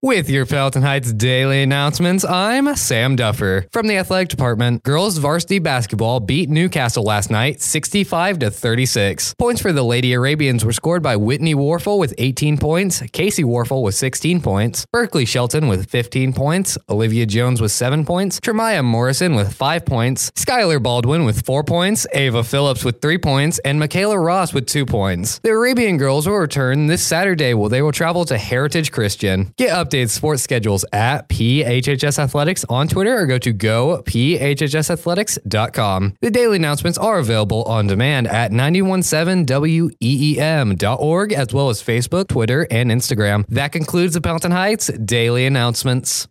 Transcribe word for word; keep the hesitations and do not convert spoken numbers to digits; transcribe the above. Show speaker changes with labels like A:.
A: With your Palatine Heights daily announcements, I'm Sam Duffer. From the athletic department, girls varsity basketball beat Newcastle last night sixty-five to thirty-six. Points for the Lady Arabians were scored by Whitney Warfel with eighteen points, Casey Warfel with sixteen points, Berkeley Shelton with fifteen points, Olivia Jones with seven points, Tremaya Morrison with five points, Skylar Baldwin with four points, Ava Phillips with three points, and Michaela Ross with two points. The Arabian girls will return this Saturday where they will travel to Heritage Christian. Get updated sports schedules at P H H S Athletics on Twitter or go to go p h h s athletics dot com. The daily announcements are available on demand at nine one seven W E E M dot org as well as Facebook, Twitter, and Instagram. That concludes the Palatine Heights daily announcements.